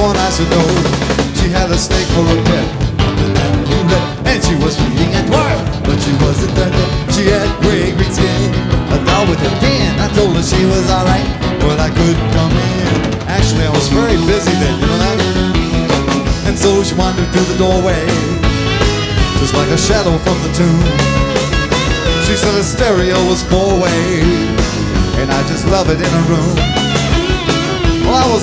someone I should know. She had a snake for a pet, and she was feeding at work, but she wasn't done yet. She had gray green skin, a doll with a pin. I told her she was alright, but I couldn't come in. Actually, I was very busy then, you know that? And so she wandered through the doorway, just like a shadow from the tomb. She said the stereo was 4-way, and I just love it in a room. Well, I was